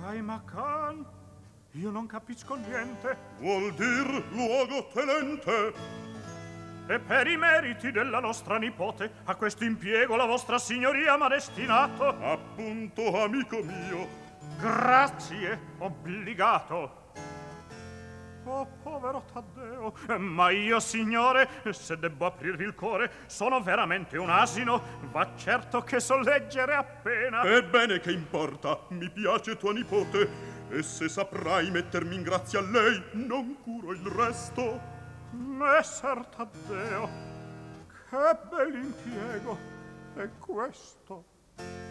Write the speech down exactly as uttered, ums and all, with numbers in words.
Caimacan? Io non capisco niente. Vuol dir luogo tenente. E per i meriti della nostra nipote a questo impiego la vostra signoria m'ha destinato. Appunto, amico mio. Grazie, obbligato. Oh, povero Taddeo, ma io, signore, se debbo aprirvi il cuore, sono veramente un asino. Va certo che so leggere appena. Ebbene, che importa? Mi piace tua nipote. E se saprai mettermi in grazia a lei, non curo il resto. Messer Taddeo, che bell'impiego è questo.